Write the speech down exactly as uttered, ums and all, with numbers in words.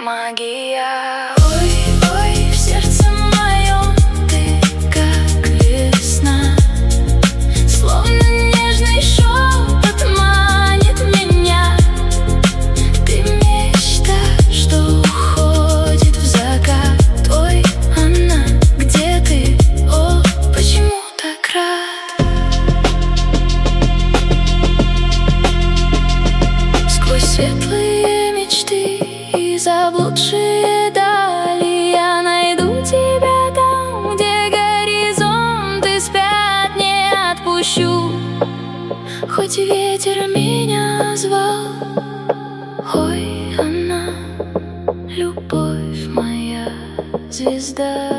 магия. Ой, ой, в сердце моем ты как весна, словно нежный шепот манит меня. Ты мечта, что уходит в закат. Ой, она, где ты? О, почему так рад? Сквозь светлые мечты и заблудшие дали я найду тебя там, где горизонты спят. Не отпущу, хоть ветер меня звал. Ой, она, любовь моя, звезда.